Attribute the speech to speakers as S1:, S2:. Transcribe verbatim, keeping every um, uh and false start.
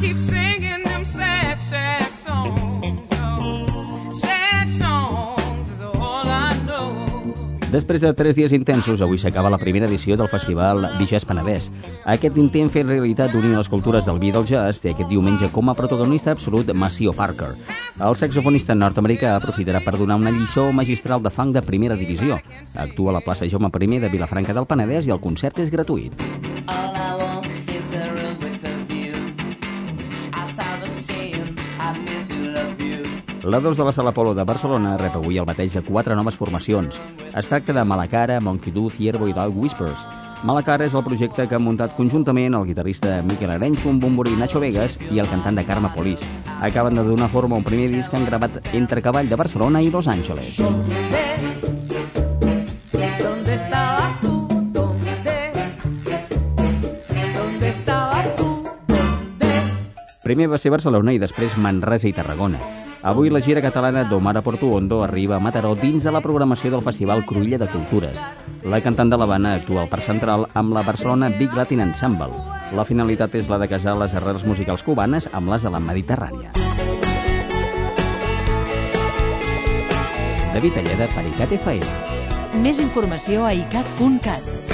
S1: keep singing them sad, sad songs. Oh, sad songs is all I know.
S2: Després de tres dies intensos, avui s'acaba la primera edició del Festival Dijazz Penedès. Aquest intent fer realitat d'unir les cultures del vi i del jazz té aquest diumenge com a protagonista absolut Maceo Parker. El saxofonista nord-americà aprofitarà per donar una lliçó magistral de funk de primera divisió. Actua a la plaça Jaume primer de Vilafranca del Penedès i el concert és gratuït.
S3: All I want is a room with a view. Outside the scene, I miss you, love you.
S2: La dos de la Sala Polo de Barcelona rep avui el bateig de quatre noves formacions. Es tracta de Malacara, Monkey Do, Ciervo i Dog Whispers. Malacara és el projecte que han muntat conjuntament el guitarrista Miquel Arencho, un bomborí Nacho Vegas i el cantant de Carme Polis. Acaben de donar forma a un primer disc que han gravat entre Cavall de Barcelona i Los Angeles.
S1: ¿Dónde estabas tú? ¿Dónde? ¿Dónde estabas tú? ¿Dónde?
S2: Primer va ser Barcelona i després Manresa i Tarragona. Avui la gira catalana d'Omar a Portuondo arriba a Mataró dins de la programació del Festival Cruïlla de Cultures. La cantant de l'Havana actua al Parc Central amb la Barcelona Big Latin Ensemble. La finalitat és la de casar les arrels musicals cubanes amb les de la Mediterrània. David Alleda per ICAT F M.
S4: Més informació a icat punt cat.